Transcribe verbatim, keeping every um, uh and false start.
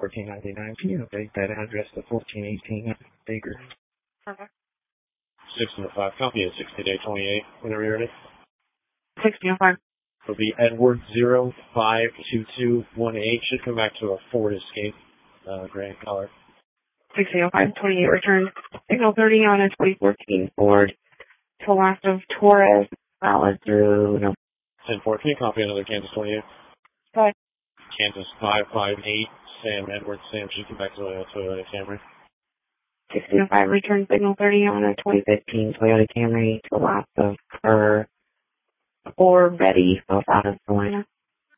fourteen ninety-nine. Can you update that address to fourteen eighteen Baker? Okay. six and five, copy at sixty day twenty-eight, whenever you're ready. sixty oh five. It'll be Edward zero five two two one eight. Should come back to a Ford Escape, uh, gray color. sixty oh five twenty-eight return. Signal thirty on a twenty fourteen Ford. To last of Torres, valid through, no. ten four, can you copy another Kansas twenty-eight? Five. Kansas five five eight, Sam Edward, Sam, should come back to a Toyota Camry. sixty oh five return signal thirty on a twenty fifteen Toyota Camry to last of her or Betty, South Carolina.